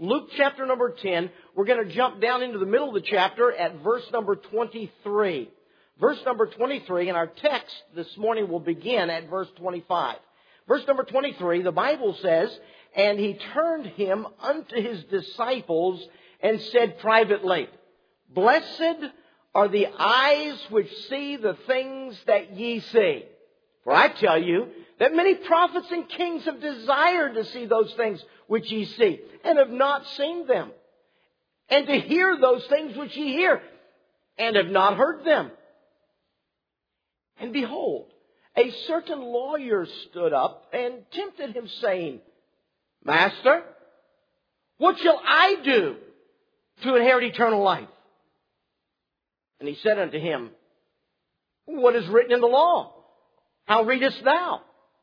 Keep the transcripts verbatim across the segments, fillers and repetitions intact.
Luke chapter number ten. We're going to jump down into the middle of the chapter at verse number twenty-three. Verse number twenty-three, and our text this morning will begin at verse twenty-five. Verse number twenty-three, the Bible says, "And he turned him unto his disciples and said privately, Blessed are the eyes which see the things that ye see. For I tell you that many prophets and kings have desired to see those things which ye see, and have not seen them. And to hear those things which ye hear, and have not heard them. And behold, a certain lawyer stood up and tempted him, saying, Master, what shall I do to inherit eternal life? And he said unto him, What is written in the law? How readest thou?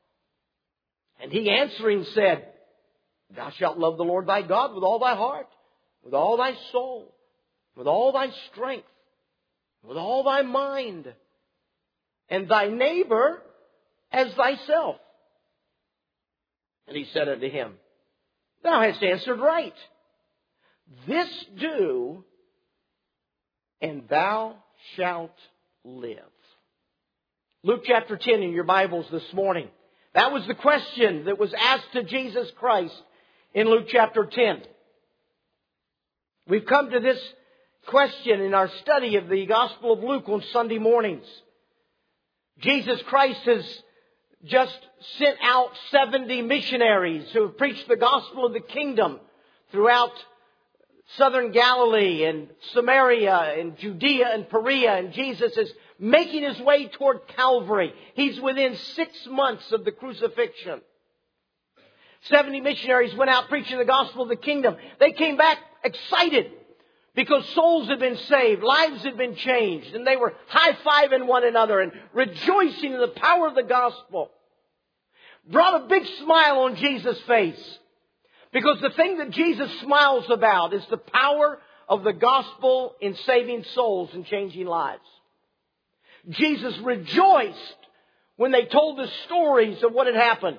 And he answering said, Thou shalt love the Lord thy God with all thy heart, with all thy soul, with all thy strength, with all thy mind, and thy neighbor as thyself. And he said unto him, Thou hast answered right. This do, and thou shalt live. Luke chapter ten in your Bibles this morning. That was the question that was asked to Jesus Christ in Luke chapter ten. We've come to this question in our study of the Gospel of Luke on Sunday mornings. Jesus Christ has just sent out seventy missionaries who have preached the gospel of the kingdom throughout southern Galilee and Samaria and Judea and Perea. And Jesus is making his way toward Calvary. He's within six months of the crucifixion. seventy missionaries went out preaching the gospel of the kingdom. They came back excited because souls had been saved, lives had been changed, and they were high-fiving one another and rejoicing in the power of the gospel. Brought a big smile on Jesus' face, because the thing that Jesus smiles about is the power of the gospel in saving souls and changing lives. Jesus rejoiced when they told the stories of what had happened.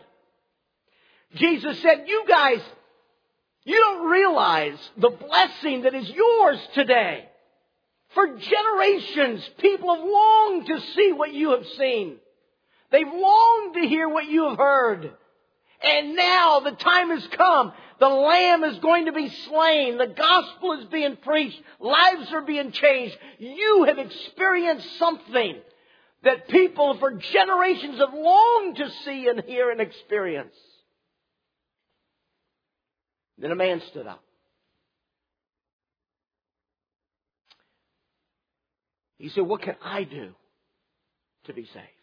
Jesus said, You guys, you don't realize the blessing that is yours today. For generations, people have longed to see what you have seen. They've longed to hear what you have heard. And now the time has come. The Lamb is going to be slain. The gospel is being preached. Lives are being changed. You have experienced something that people for generations have longed to see and hear and experience. Then a man stood up. He said, What can I do to be saved?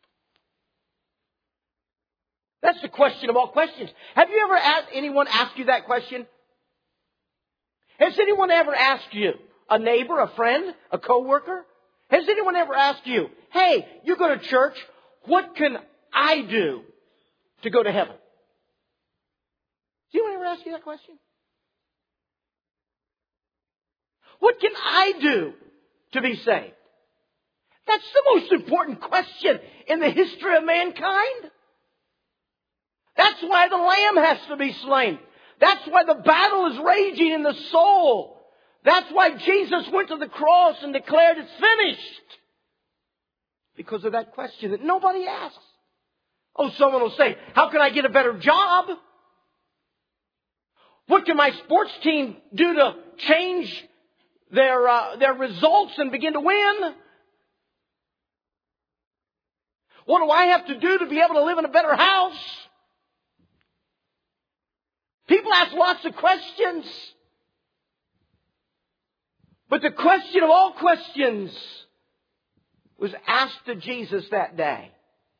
That's the question of all questions. Have you ever asked anyone ask you that question? Has anyone ever asked you, a neighbor, a friend, a coworker? Has anyone ever asked you, Hey, you go to church, what can I do to go to heaven? Has anyone ever asked you that question? What can I do to be saved? That's the most important question in the history of mankind. That's why the Lamb has to be slain. That's why the battle is raging in the soul. That's why Jesus went to the cross and declared it's finished. Because of that question that nobody asks. Oh, someone will say, How can I get a better job? What can my sports team do to change their uh, their results and begin to win? What do I have to do to be able to live in a better house? People ask lots of questions. But the question of all questions was asked to Jesus that day.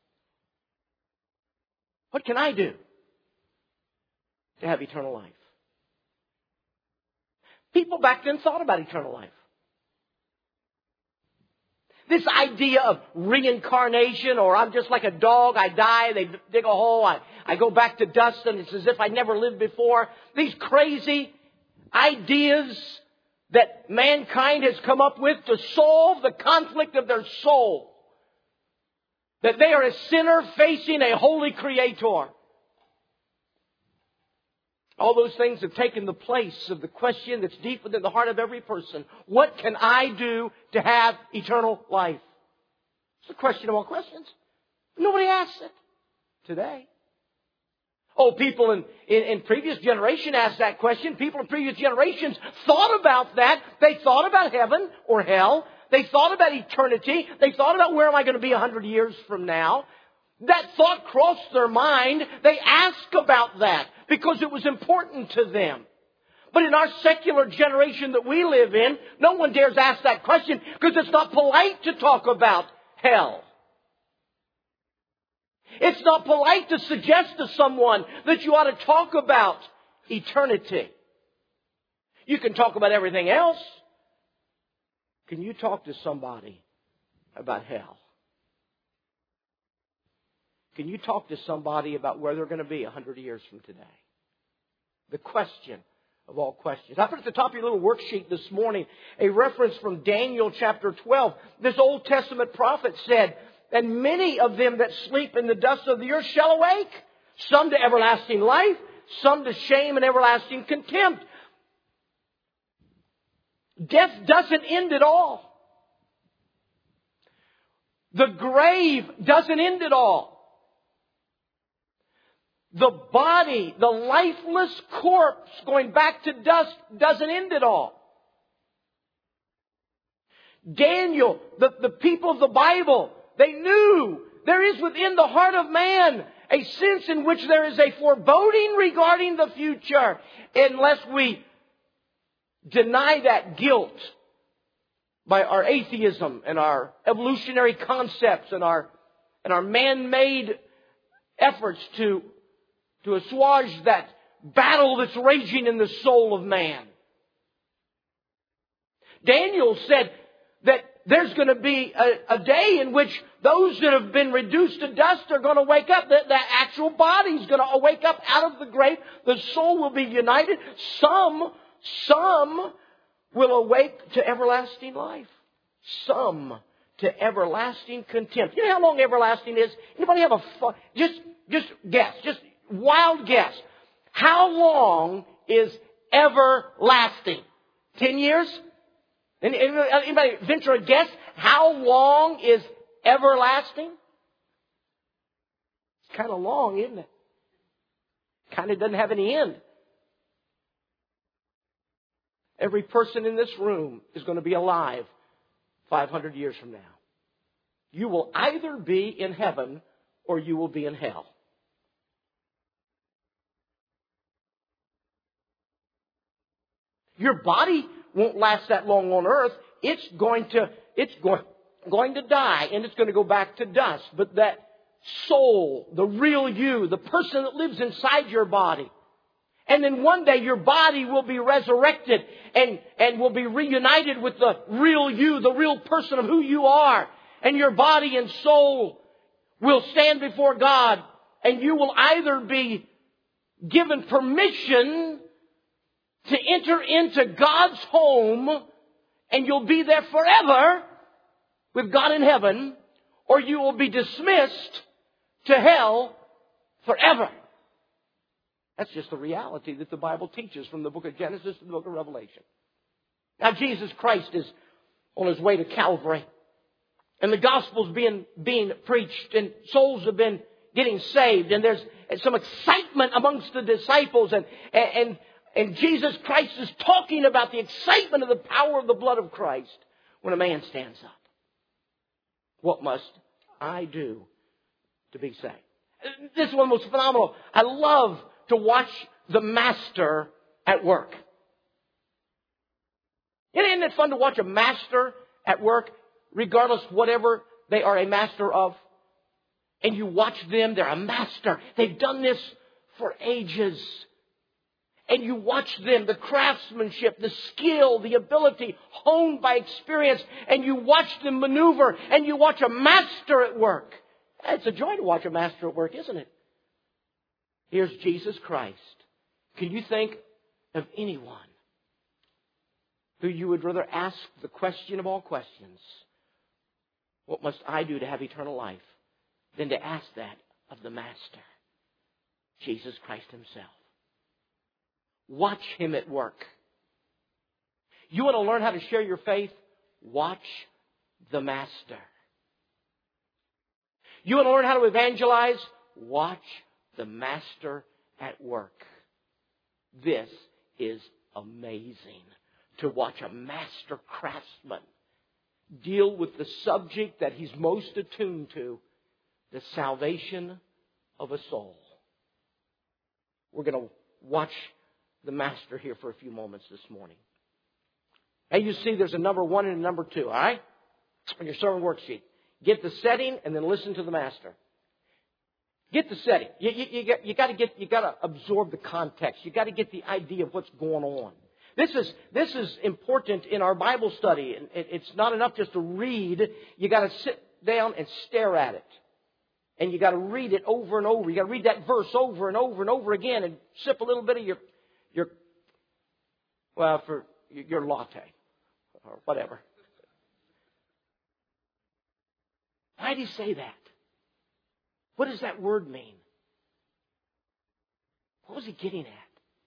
What can I do to have eternal life? People back then thought about eternal life. This idea of reincarnation, or I'm just like a dog, I die, they dig a hole, I, I go back to dust, and it's as if I never lived before. These crazy ideas that mankind has come up with to solve the conflict of their soul. That they are a sinner facing a holy Creator. All those things have taken the place of the question that's deep within the heart of every person. What can I do to have eternal life? It's the question of all questions. Nobody asks it today. Oh, people in, in, in previous generation asked that question. People in previous generations thought about that. They thought about heaven or hell. They thought about eternity. They thought about where am I going to be a hundred years from now. That thought crossed their mind. They asked about that because it was important to them. But in our secular generation that we live in, no one dares ask that question because it's not polite to talk about hell. It's not polite to suggest to someone that you ought to talk about eternity. You can talk about everything else. Can you talk to somebody about hell? Can you talk to somebody about where they're going to be a hundred years from today? The question of all questions. I put at the top of your little worksheet this morning a reference from Daniel chapter twelve. This Old Testament prophet said, and many of them that sleep in the dust of the earth shall awake, some to everlasting life, some to shame and everlasting contempt. Death doesn't end at all. The grave doesn't end at all. The body, the lifeless corpse going back to dust doesn't end at all. Daniel, the, the people of the Bible, they knew there is within the heart of man a sense in which there is a foreboding regarding the future unless we deny that guilt by our atheism and our evolutionary concepts and our and our man-made efforts to, to assuage that battle that's raging in the soul of man. Daniel said that there's going to be a, a day in which those that have been reduced to dust are going to wake up. The, the actual body is going to wake up out of the grave. The soul will be united. Some, some will awake to everlasting life. Some to everlasting contempt. You know how long everlasting is? Anybody have a fu- just just guess, just wild guess. How long is everlasting? Ten years? Anybody venture a guess? How long is everlasting? It's kind of long, isn't it? Kind of doesn't have any end. Every person in this room is going to be alive five hundred years from now. You will either be in heaven or you will be in hell. Your body won't last that long on earth. It's going to, it's going, going to die and it's going to go back to dust. But that soul, the real you, the person that lives inside your body, and then one day your body will be resurrected and, and will be reunited with the real you, the real person of who you are. And your body and soul will stand before God. And you will either be given permission to enter into God's home and you'll be there forever with God in heaven, or you will be dismissed to hell forever. That's just the reality that the Bible teaches from the book of Genesis to the book of Revelation. Now Jesus Christ is on His way to Calvary. And the gospel's being, being preached and souls have been getting saved. And there's some excitement amongst the disciples. And, and, and Jesus Christ is talking about the excitement of the power of the blood of Christ when a man stands up. What must I do to be saved? This is one of the most phenomenal. I love to watch the master at work. Isn't it fun to watch a master at work, regardless whatever they are a master of? And you watch them, they're a master. They've done this for ages. And you watch them, the craftsmanship, the skill, the ability honed by experience. And you watch them maneuver. And you watch a master at work. It's a joy to watch a master at work, isn't it? Here's Jesus Christ. Can you think of anyone who you would rather ask the question of all questions, what must I do to have eternal life, than to ask that of the Master, Jesus Christ Himself? Watch Him at work. You want to learn how to share your faith? Watch the Master. You want to learn how to evangelize? Watch the Master at work. This is amazing to watch a master craftsman deal with the subject that he's most attuned to, the salvation of a soul. We're going to watch the Master here for a few moments this morning. And you see there's a number one and a number two, all right? On your sermon worksheet. Get the setting and then listen to the Master. Get the setting. You, you, you, got, you got to get, you got to absorb the context. You got to get the idea of what's going on. This is, this is important in our Bible study. It, it's not enough just to read. You got to sit down and stare at it. And you got to read it over and over. You got to read that verse over and over and over again and sip a little bit of your, your, well, for your latte or whatever. Why did he say that? What does that word mean? What was he getting at?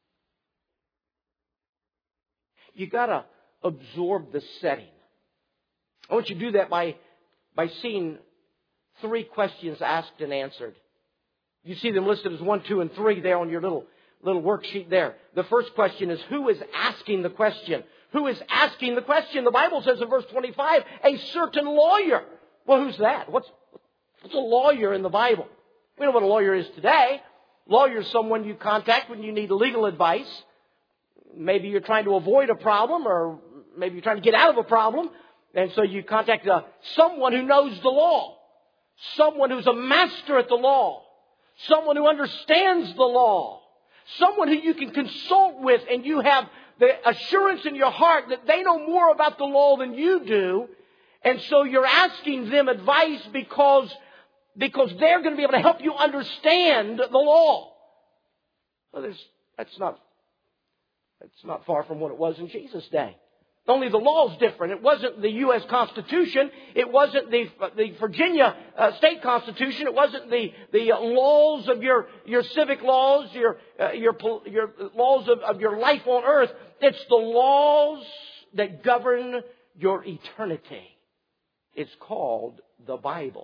You got to absorb the setting. I want you to do that by, by seeing three questions asked and answered. You see them listed as one, two, and three there on your little, little worksheet there. The first question is, who is asking the question? Who is asking the question? The Bible says in verse twenty-five, a certain lawyer. Well, who's that? What's, what's a lawyer in the Bible? We know what a lawyer is today. Lawyer is someone you contact when you need legal advice. Maybe you're trying to avoid a problem, or maybe you're trying to get out of a problem. And so you contact uh, someone who knows the law. Someone who's a master at the law. Someone who understands the law. Someone who you can consult with and you have the assurance in your heart that they know more about the law than you do. And so you're asking them advice because, because they're going to be able to help you understand the law. Well, there's, that's not, that's not far from what it was in Jesus' day. Only the law's different. It wasn't the U S Constitution. It wasn't the, the Virginia uh, State Constitution. It wasn't the, the uh, laws of your, your civic laws, your, uh, your, your laws of, of your life on earth. It's the laws that govern your eternity. It's called the Bible.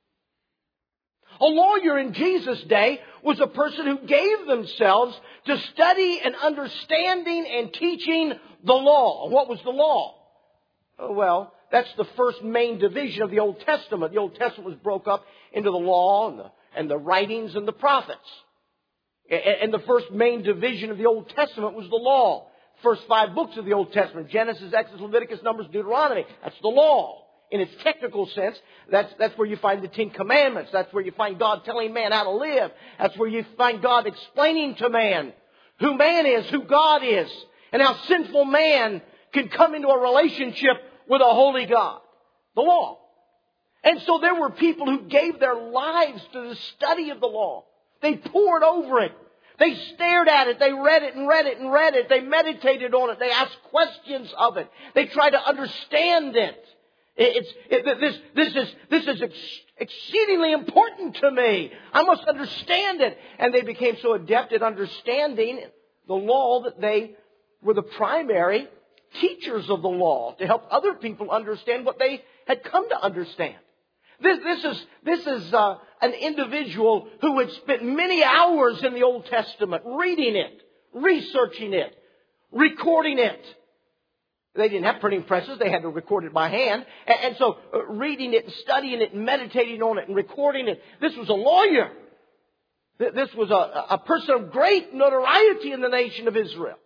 A lawyer in Jesus' day was a person who gave themselves to study and understanding and teaching the law. What was the law? Oh, well, that's the first main division of the Old Testament. The Old Testament was broke up into the law and the, and the writings and the prophets. And the first main division of the Old Testament was the law. First five books of the Old Testament, Genesis, Exodus, Leviticus, Numbers, Deuteronomy. That's the law. In its technical sense, that's, that's where you find the Ten Commandments. That's where you find God telling man how to live. That's where you find God explaining to man who man is, who God is, and how sinful man can come into a relationship with a holy God. The law. And so there were people who gave their lives to the study of the law. They pored over it. They stared at it. They read it and read it and read it. They meditated on it. They asked questions of it. They tried to understand it. It's, it, this, this is, this is ex- exceedingly important to me. I must understand it. And they became so adept at understanding the law that they were the primary teachers of the law to help other people understand what they had come to understand. This, this is, this is uh, an individual who had spent many hours in the Old Testament reading it, researching it, recording it. They didn't have printing presses. They had to record it by hand. And, and so uh, reading it and studying it and meditating on it and recording it. This was a lawyer. This was a, a person of great notoriety in the nation of Israel.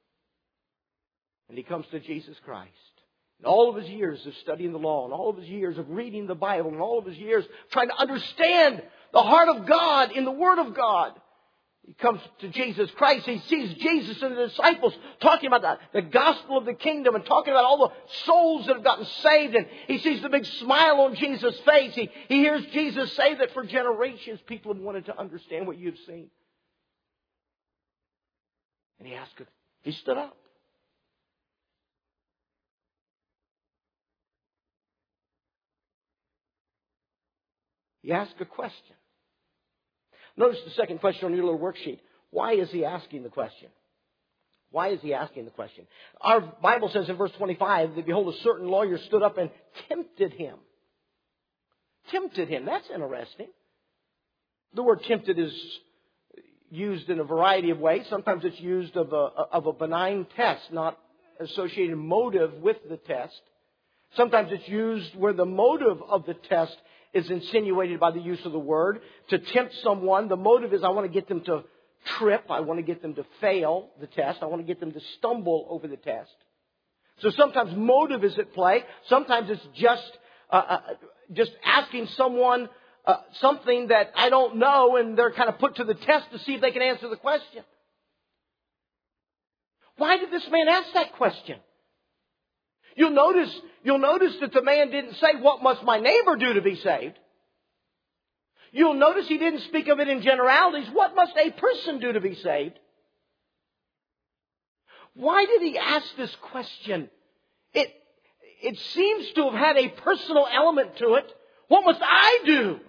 And he comes to Jesus Christ. And all of his years of studying the law and all of his years of reading the Bible and all of his years trying to understand the heart of God in the Word of God. He comes to Jesus Christ. He sees Jesus and the disciples talking about the, the gospel of the kingdom and talking about all the souls that have gotten saved. And he sees the big smile on Jesus' face. He, he hears Jesus say that for generations people have wanted to understand what you've seen. And he asked, he stood up. He asked a question. Notice the second question on your little worksheet. Why is he asking the question? Why is he asking the question? Our Bible says in verse twenty-five that, behold, a certain lawyer stood up and tempted him. Tempted him. That's interesting. The word tempted is used in a variety of ways. Sometimes it's used of a, of a benign test, not associated motive with the test. Sometimes it's used where the motive of the test is insinuated by the use of the word. To tempt someone, the motive is I want to get them to trip. I want to get them to fail the test. I want to get them to stumble over the test. So sometimes motive is at play. Sometimes it's just uh, uh, just asking someone uh, something that I don't know, and they're kind of put to the test to see if they can answer the question. Why did this man ask that question? You'll notice, you'll notice that the man didn't say, what must my neighbor do to be saved? You'll notice he didn't speak of it in generalities. What must a person do to be saved? Why did he ask this question? It, it seems to have had a personal element to it. What must I do?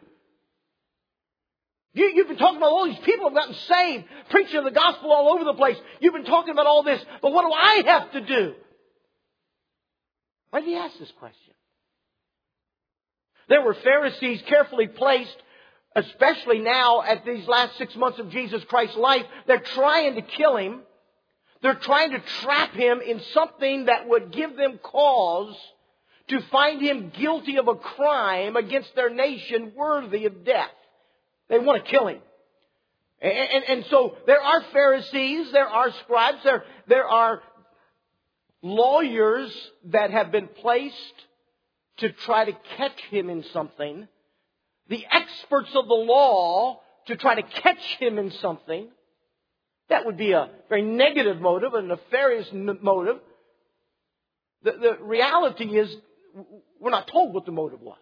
You, you've been talking about all these people who have gotten saved, preaching the gospel all over the place. You've been talking about all this, but what do I have to do? Why did he ask this question? There were Pharisees carefully placed, especially now at these last six months of Jesus Christ's life. They're trying to kill him. They're trying to trap him in something that would give them cause to find him guilty of a crime against their nation worthy of death. They want to kill him. And, and, and so there are Pharisees, there are scribes, there, there are lawyers that have been placed to try to catch him in something. The experts of the law to try to catch him in something. That would be a very negative motive, a nefarious motive. The, the reality is, we're not told what the motive was.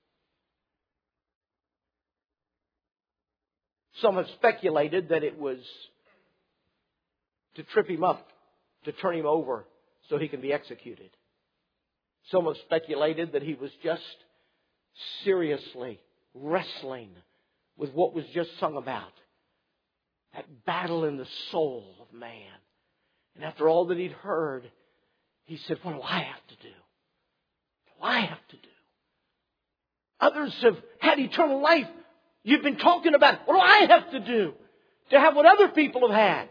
Some have speculated that it was to trip him up, to turn him over so he can be executed. Some have speculated that he was just seriously wrestling with what was just sung about. That battle in the soul of man. And after all that he'd heard, he said, what do I have to do? What do I have to do? Others have had eternal life. You've been talking about, what do I have to do to have what other people have had?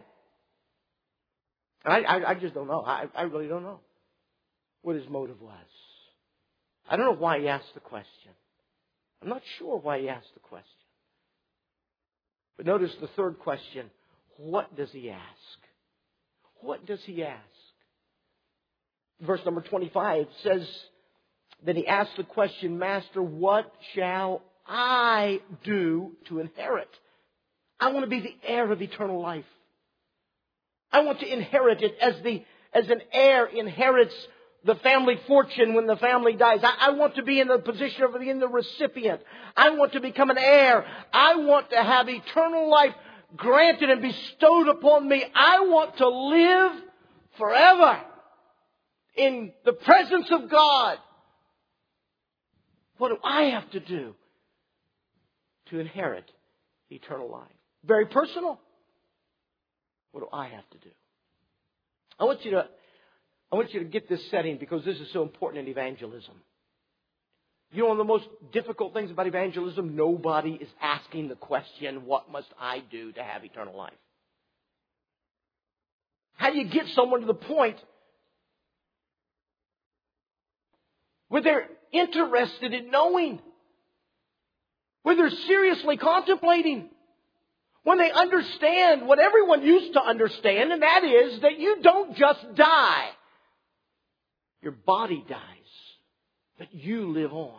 I, I, I just don't know. I, I really don't know what his motive was. I don't know why he asked the question. I'm not sure why he asked the question. But notice the third question. What does he ask? What does he ask? Verse number twenty-five says that he asked the question, Master, what shall I do to inherit? I want to be the heir of eternal life. I want to inherit it as the as an heir inherits the family fortune when the family dies. I, I want to be in the position of being the recipient. I want to become an heir. I want to have eternal life granted and bestowed upon me. I want to live forever in the presence of God. What do I have to do to inherit eternal life? Very personal. What do I have to do? I want you to I want you to get this setting because this is so important in evangelism. You know, one of the most difficult things about evangelism, nobody is asking the question, what must I do to have eternal life? How do you get someone to the point where they're interested in knowing? Where they're seriously contemplating? When they understand what everyone used to understand, and that is that you don't just die. Your body dies, but you live on.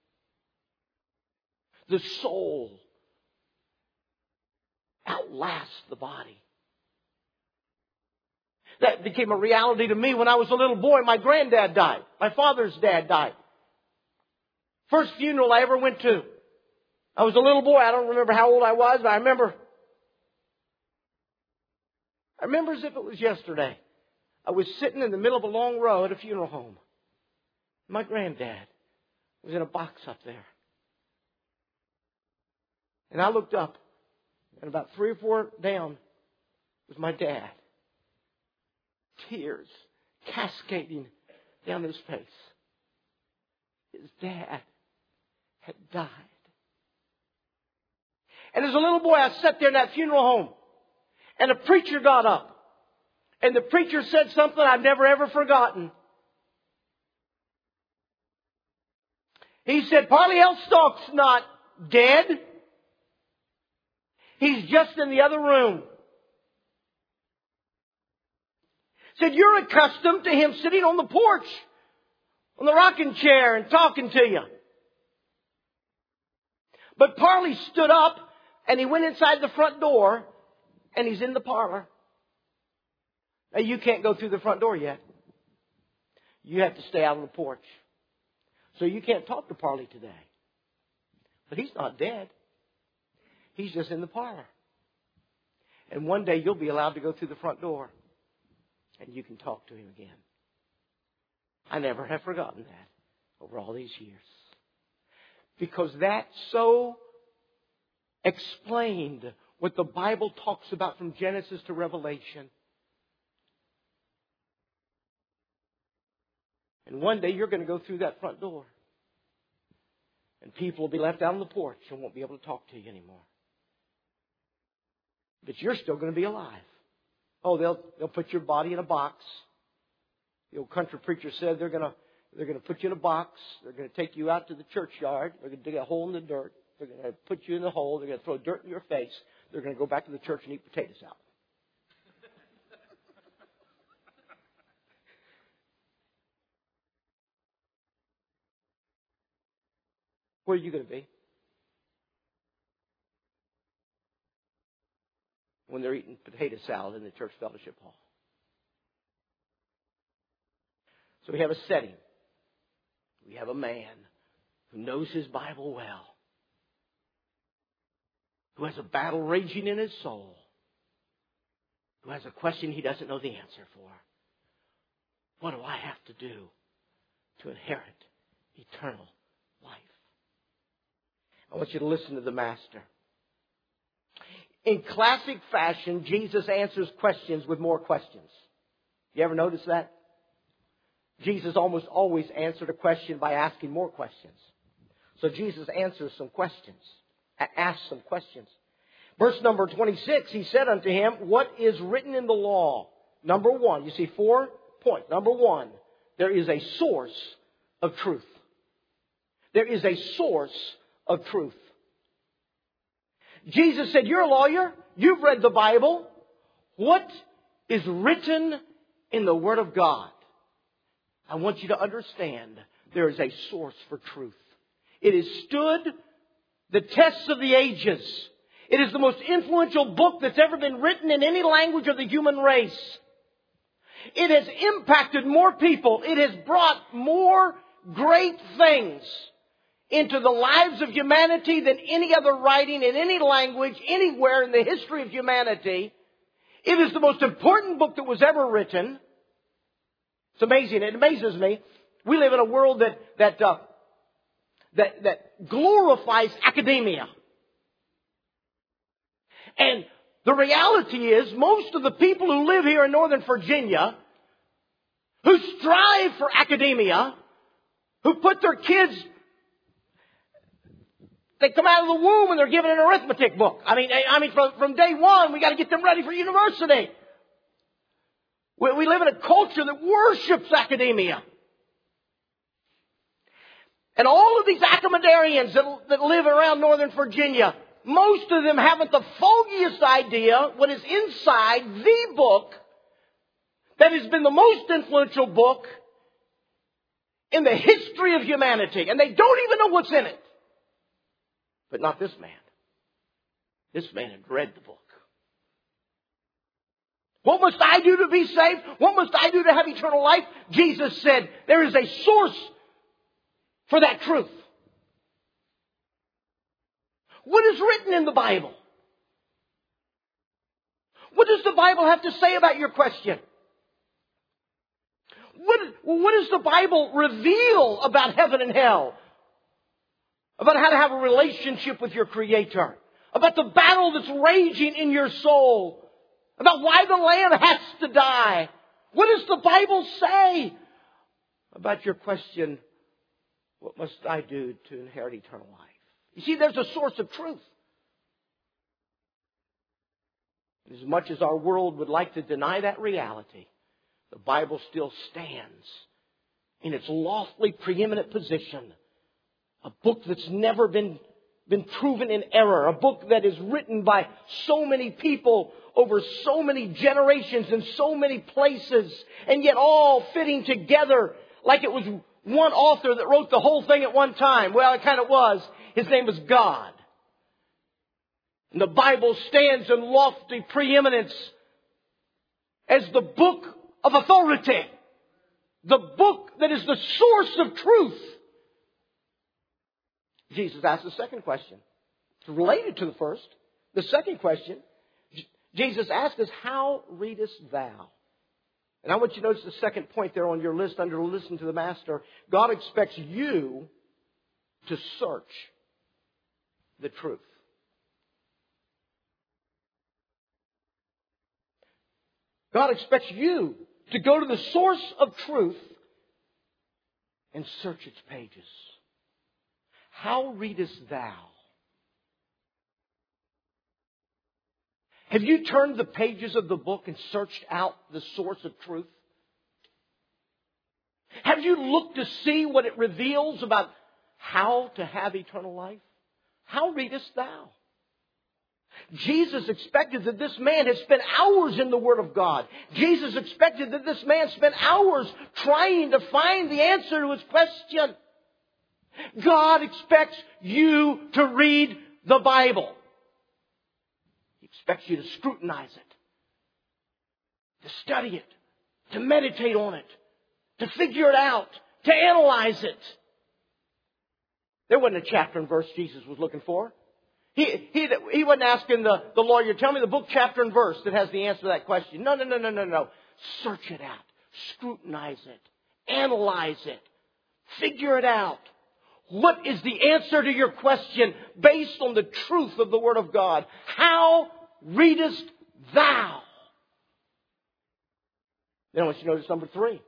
The soul outlasts the body. That became a reality to me when I was a little boy. My granddad died. My father's dad died. First funeral I ever went to. I was a little boy. I don't remember how old I was, but I remember. I remember as if it was yesterday. I was sitting in the middle of a long row at a funeral home. My granddad was in a box up there. And I looked up, and about three or four down was my dad. tears cascading down his face. His dad had died. And as a little boy, I sat there in that funeral home. And a preacher got up. And the preacher said something I've never ever forgotten. He said, Parley Elstock's not dead. He's just in the other room. Said, you're accustomed to him sitting on the porch, on the rocking chair and talking to you. But Parley stood up and he went inside the front door and he's in the parlor. Now you can't go through the front door yet. You have to stay out on the porch. So you can't talk to Parley today. But he's not dead. He's just in the parlor. And one day you'll be allowed to go through the front door. And you can talk to him again. I never have forgotten that over all these years. Because that so explained what the Bible talks about from Genesis to Revelation. And one day you're going to go through that front door. And people will be left out on the porch and won't be able to talk to you anymore. But you're still going to be alive. Oh, they'll they'll put your body in a box. The old country preacher said they're going to they're going to put you in a box. They're going to take you out to the churchyard. They're going to dig a hole in the dirt. They're going to put you in the hole. They're going to throw dirt in your face. They're going to go back to the church and eat potatoes out. Where are you going to be? When they're eating potato salad in the church fellowship hall. So we have a setting. We have a man who knows his Bible well. Who has a battle raging in his soul. Who has a question he doesn't know the answer for. What do I have to do to inherit eternal life? I want you to listen to the Master. In classic fashion, Jesus answers questions with more questions. You ever notice that? Jesus almost always answered a question by asking more questions. So Jesus answers some questions. Asks some questions. Verse number twenty-six, he said unto him, what is written in the law? Number one, you see four points. Number one, there is a source of truth. There is a source of truth. Jesus said, you're a lawyer. You've read the Bible. What is written in the Word of God? I want you to understand there is a source for truth. It has stood the tests of the ages. It is the most influential book that's ever been written in any language of the human race. It has impacted more people. It has brought more great things into the lives of humanity than any other writing in any language, anywhere in the history of humanity. It is the most important book that was ever written. It's amazing. It amazes me. We live in a world that that uh, that, that glorifies academia. And the reality is, most of the people who live here in Northern Virginia, who strive for academia, who put their kids, they come out of the womb and they're given an arithmetic book. I mean, I mean, from, from day one, we got to get them ready for university. We, we live in a culture that worships academia. And all of these academarians that, that live around Northern Virginia, most of them haven't the foggiest idea what is inside the book that has been the most influential book in the history of humanity. And they don't even know what's in it. But not this man. This man had read the book. What must I do to be saved? What must I do to have eternal life? Jesus said there is a source for that truth. What is written in the Bible? What does the Bible have to say about your question? What, what does the Bible reveal about heaven and hell? About how to have a relationship with your Creator? About the battle that's raging in your soul? About why the Lamb has to die? What does the Bible say about your question, what must I do to inherit eternal life? You see, there's a source of truth. As much as our world would like to deny that reality, the Bible still stands in its lofty preeminent position. A book that's never been, been proven in error. A book that is written by so many people over so many generations in so many places, and yet all fitting together like it was one author that wrote the whole thing at one time. Well, it kind of was. His name was God. And the Bible stands in lofty preeminence as the book of authority. The book that is the source of truth. Jesus asked the second question. It's related to the first. The second question, Jesus asked us, how readest thou? And I want you to notice the second point there on your list under listen to the Master. God expects you to search the truth. God expects you to go to the source of truth and search its pages. How readest thou? Have you turned the pages of the book and searched out the source of truth? Have you looked to see what it reveals about how to have eternal life? How readest thou? Jesus expected that this man had spent hours in the Word of God. Jesus expected that this man spent hours trying to find the answer to his question. God expects you to read the Bible. He expects you to scrutinize it, to study it, to meditate on it, to figure it out, to analyze it. There wasn't a chapter and verse Jesus was looking for. He, he, he wasn't asking the, the lawyer, tell me the book, chapter, and verse that has the answer to that question. No, no, no, no, no, no. Search it out. Scrutinize it. Analyze it. Figure it out. What is the answer to your question based on the truth of the Word of God? How readest thou? Then I want you to notice number three.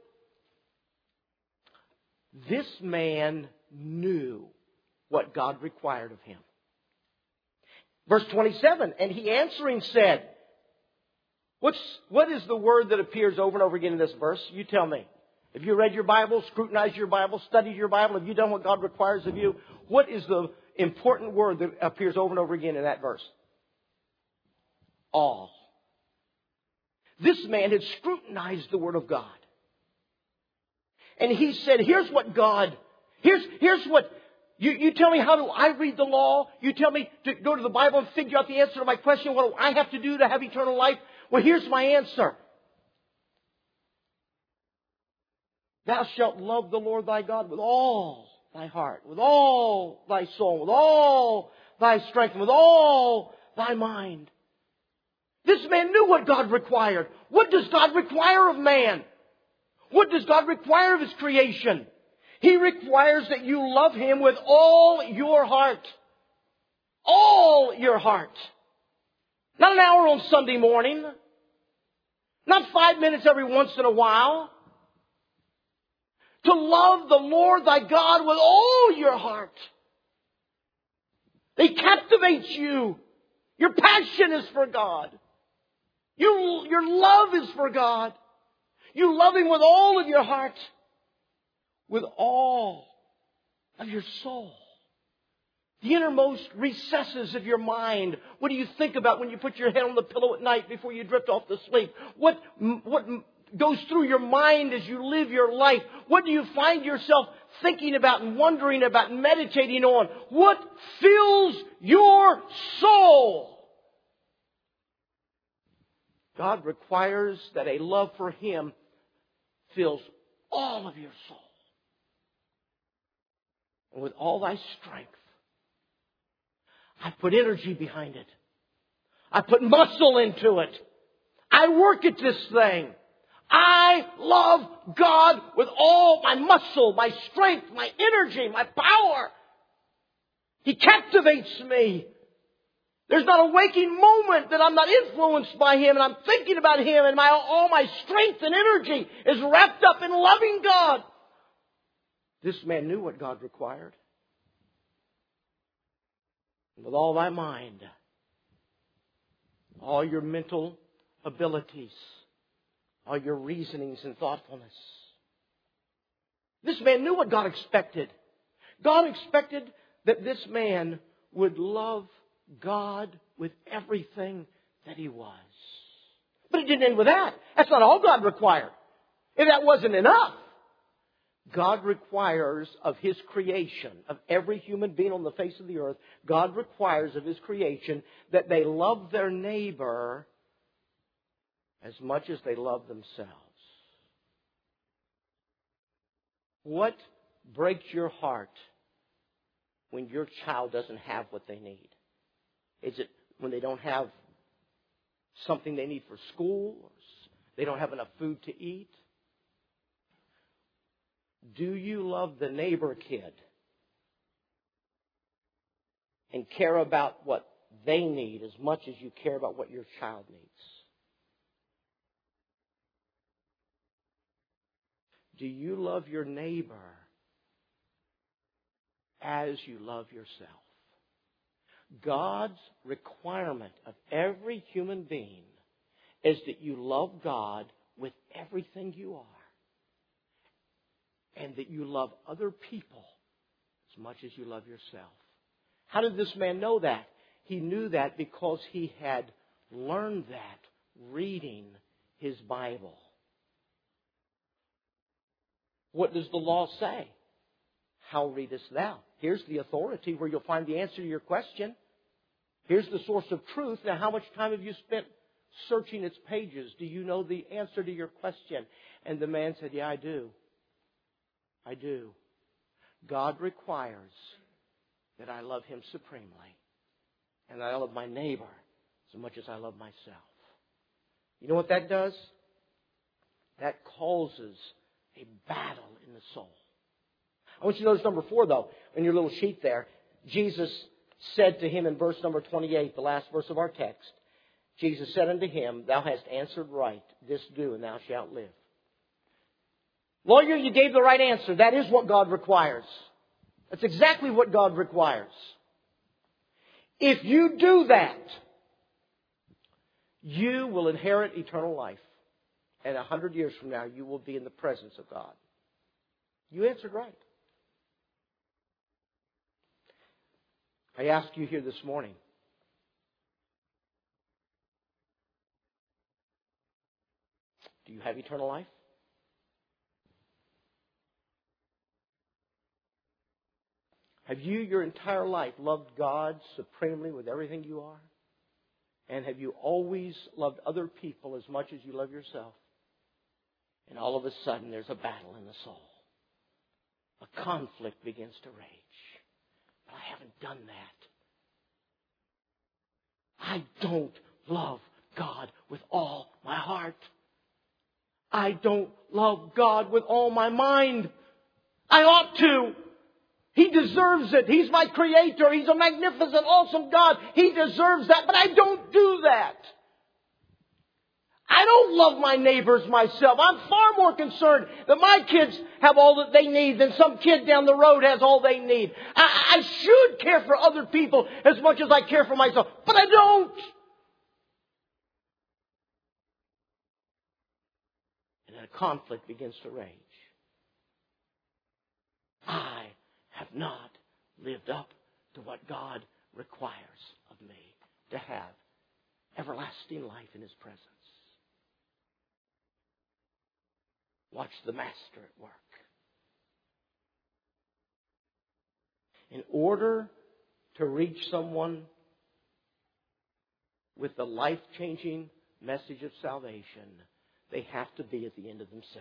This man knew what God required of him. Verse twenty-seven, and he answering said, What's, what is the word that appears over and over again in this verse? You tell me. Have you read your Bible, scrutinized your Bible, studied your Bible? Have you done what God requires of you? What is the important word that appears over and over again in that verse? All. This man had scrutinized the Word of God. And he said, here's what God, here's, here's what, you, you tell me how do I read the law? You tell me to go to the Bible and figure out the answer to my question. What do I have to do to have eternal life? Well, here's my answer. Thou shalt love the Lord thy God with all thy heart, with all thy soul, with all thy strength, with all thy mind. This man knew what God required. What does God require of man? What does God require of His creation? He requires that you love Him with all your heart. All your heart. Not an hour on Sunday morning. Not five minutes every once in a while. To love the Lord thy God with all your heart. He captivates you. Your passion is for God. You, your love is for God. You love Him with all of your heart. With all of your soul. The innermost recesses of your mind. What do you think about when you put your head on the pillow at night before you drift off to sleep? What, what goes through your mind as you live your life? What do you find yourself thinking about and wondering about and meditating on? What fills your soul? God requires that a love for Him fills all of your soul. And with all thy strength. I put energy behind it. I put muscle into it. I work at this thing. I love God with all my muscle, my strength, my energy, my power. He captivates me. There's not a waking moment that I'm not influenced by Him and I'm thinking about Him and my, all my strength and energy is wrapped up in loving God. This man knew what God required. With all thy mind, all your mental abilities, all your reasonings and thoughtfulness. This man knew what God expected. God expected that this man would love God with everything that he was. But it didn't end with that. That's not all God required. If that wasn't enough, God requires of His creation, of every human being on the face of the earth, God requires of His creation that they love their neighbor as much as they love themselves. What breaks your heart when your child doesn't have what they need? Is it when they don't have something they need for school? Or they don't have enough food to eat? Do you love the neighbor kid and care about what they need as much as you care about what your child needs? Do you love your neighbor as you love yourself? God's requirement of every human being is that you love God with everything you are. And that you love other people as much as you love yourself. How did this man know that? He knew that because he had learned that reading his Bible. What does the law say? How readest thou? Here's the authority where you'll find the answer to your question. Here's the source of truth. Now, how much time have you spent searching its pages? Do you know the answer to your question? And the man said, yeah, I do. I do. God requires that I love Him supremely. And that I love my neighbor as much as I love myself. You know what that does? That causes a battle in the soul. I want you to notice number four, though, in your little sheet there. Jesus said to him in verse number twenty-eight, the last verse of our text, Jesus said unto him, Thou hast answered right. This do, and thou shalt live. Lawyer, you gave the right answer. That is what God requires. That's exactly what God requires. If you do that, you will inherit eternal life. And a hundred years from now, you will be in the presence of God. You answered right. I ask you here this morning, do you have eternal life? Have you your entire life loved God supremely with everything you are? And have you always loved other people as much as you love yourself? And all of a sudden there's a battle in the soul. A conflict begins to rage. But I haven't done that. I don't love God with all my heart. I don't love God with all my mind. I ought to. He deserves it. He's my Creator. He's a magnificent, awesome God. He deserves that, but I don't do that. I don't love my neighbors myself. I'm far more concerned that my kids have all that they need than some kid down the road has all they need. I, I should care for other people as much as I care for myself, but I don't. And then a conflict begins to rage. I have not lived up to what God requires of me to have everlasting life in His presence. Watch the Master at work. In order to reach someone with the life-changing message of salvation, they have to be at the end of themselves.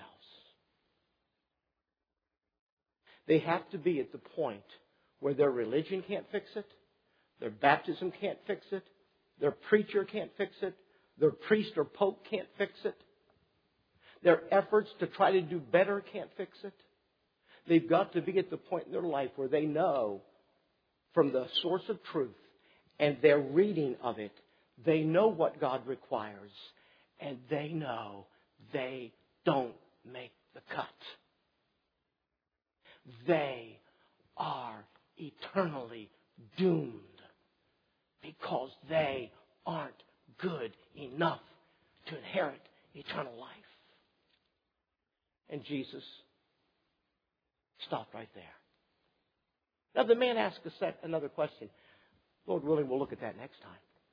They have to be at the point where their religion can't fix it, their baptism can't fix it, their preacher can't fix it, their priest or pope can't fix it. Their efforts to try to do better can't fix it. They've got to be at the point in their life where they know from the source of truth and their reading of it, they know what God requires, and they know they don't make the cut. They are eternally doomed because they aren't good enough to inherit eternal life. And Jesus stopped right there. Now the man asked a set, another question. Lord willing, we'll look at that next time.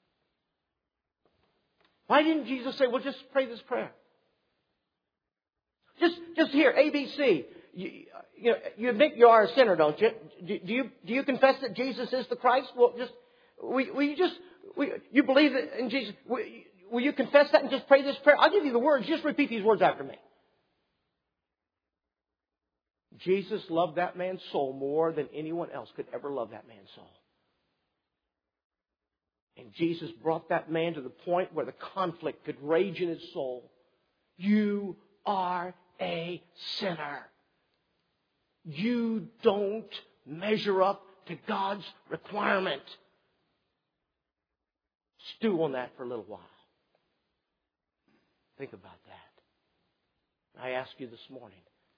Why didn't Jesus say, well, just pray this prayer? Just, just here, A B C. You, you, know, you admit you are a sinner, don't you? Do, do you? Do you confess that Jesus is the Christ? Well, just will, will you just will, you believe in Jesus? Will, will you confess that and just pray this prayer? I'll give you the words. Just repeat these words after me. Jesus loved that man's soul more than anyone else could ever love that man's soul. And Jesus brought that man to the point where the conflict could rage in his soul. You are a sinner. You don't measure up to God's requirement. Stew on that for a little while. Think about that. I ask you this morning,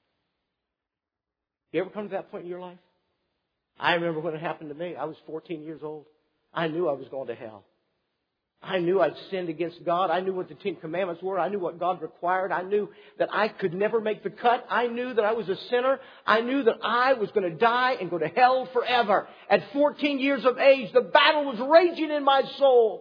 you ever come to that point in your life? I remember when it happened to me. I was fourteen years old. I knew I was going to hell. I knew I'd sinned against God. I knew what the Ten Commandments were. I knew what God required. I knew that I could never make the cut. I knew that I was a sinner. I knew that I was going to die and go to hell forever. At fourteen years of age, the battle was raging in my soul.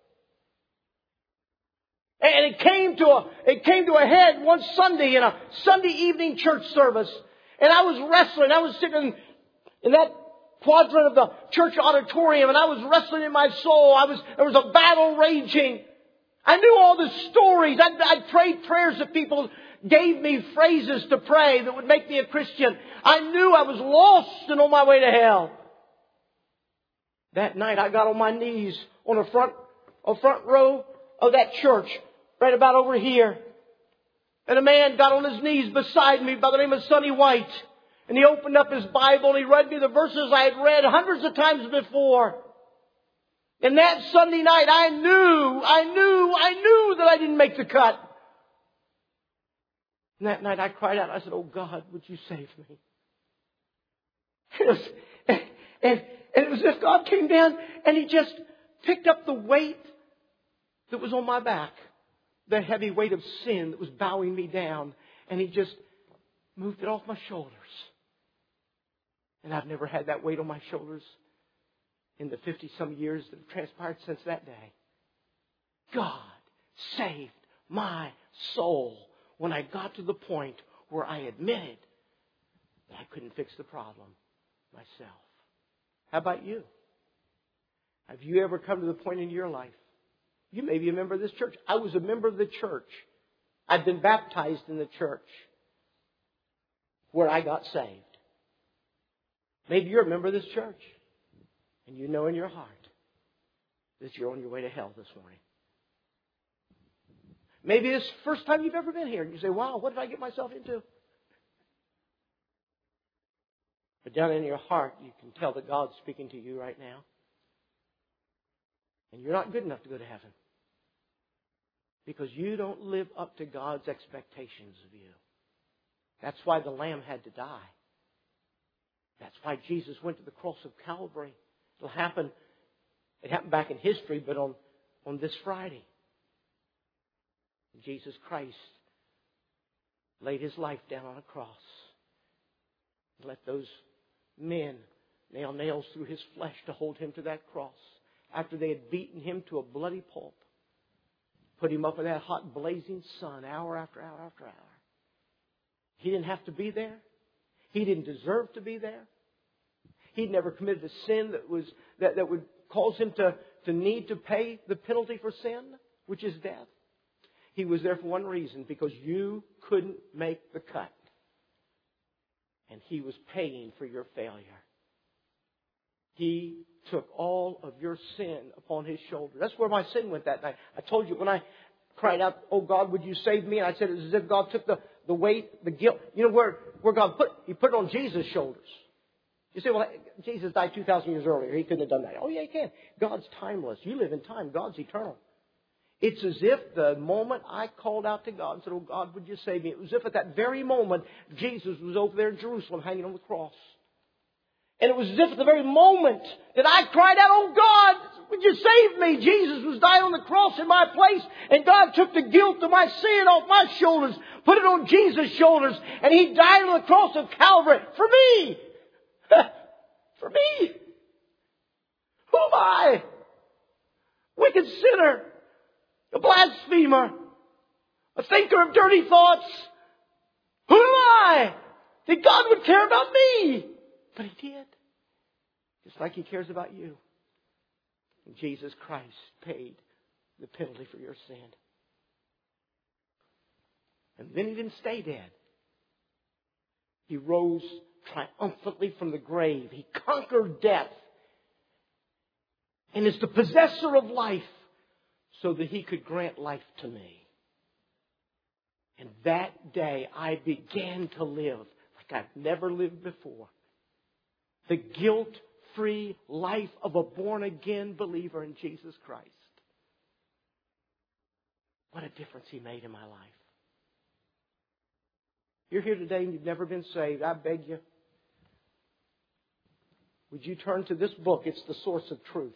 And it came to a, it came to a head one Sunday in a Sunday evening church service. And I was wrestling. I was sitting in that quadrant of the church auditorium, and I was wrestling in my soul. I was there was a battle raging. I knew all the stories. I'd, I'd prayed prayers that people gave me phrases to pray that would make me a Christian. I knew I was lost and on my way to hell. That night, I got on my knees on the front, a front row of that church, right about over here. And a man got on his knees beside me by the name of Sonny White. And he opened up his Bible and he read me the verses I had read hundreds of times before. And that Sunday night, I knew, I knew, I knew that I didn't make the cut. And that night I cried out. I said, oh God, would you save me? It was, and, and, and it was as if God came down and He just picked up the weight that was on my back. The heavy weight of sin that was bowing me down. And He just moved it off my shoulders. And I've never had that weight on my shoulders in the fifty-some years that have transpired since that day. God saved my soul when I got to the point where I admitted that I couldn't fix the problem myself. How about you? Have you ever come to the point in your life? You may be a member of this church. I was a member of the church. I've been baptized in the church where I got saved. Maybe you're a member of this church and you know in your heart that you're on your way to hell this morning. Maybe it's the first time you've ever been here and you say, wow, what did I get myself into? But down in your heart, you can tell that God's speaking to you right now. And you're not good enough to go to heaven. Because you don't live up to God's expectations of you. That's why the Lamb had to die. That's why Jesus went to the cross of Calvary. It'll happen. It happened back in history, but on, on this Friday, Jesus Christ laid His life down on a cross. And let those men nail nails through His flesh to hold Him to that cross. After they had beaten Him to a bloody pulp. Put Him up in that hot blazing sun hour after hour after hour. He didn't have to be there. He didn't deserve to be there. He'd never committed a sin that was that, that would cause Him to, to need to pay the penalty for sin, which is death. He was there for one reason, because you couldn't make the cut. And He was paying for your failure. He took all of your sin upon His shoulder. That's where my sin went that night. I told you when I cried out, oh God, would you save me? And I said it was as if God took the, the weight, the guilt. You know where, where God put, He put it on Jesus' shoulders. You say, well, Jesus died two thousand years earlier. He couldn't have done that. Oh, yeah, he can. God's timeless. You live in time. God's eternal. It's as if the moment I called out to God and said, oh, God, would you save me? It was as if at that very moment, Jesus was over there in Jerusalem hanging on the cross. And it was as if at the very moment that I cried out, oh, God, would you save me? Jesus was dying on the cross in my place. And God took the guilt of my sin off my shoulders, put it on Jesus' shoulders. And He died on the cross of Calvary for me. For me. Who am I? Wicked sinner. A blasphemer. A thinker of dirty thoughts. Who am I that God would care about me? But He did. Just like He cares about you. And Jesus Christ paid the penalty for your sin. And then He didn't stay dead. He rose triumphantly from the grave. He conquered death. And is the possessor of life so that He could grant life to me. And that day I began to live like I've never lived before. The guilt-free life of a born-again believer in Jesus Christ. What a difference He made in my life. You're here today and you've never been saved. I beg you, would you turn to this book? It's the source of truth.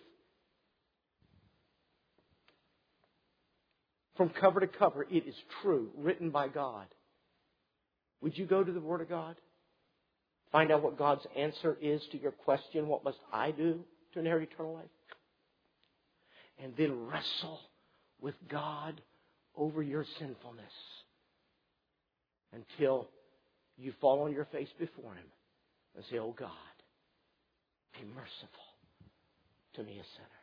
From cover to cover, it is true, written by God. Would you go to the Word of God? Find out what God's answer is to your question, what must I do to inherit eternal life? And then wrestle with God over your sinfulness until you fall on your face before Him and say, oh God, be merciful to me, a sinner.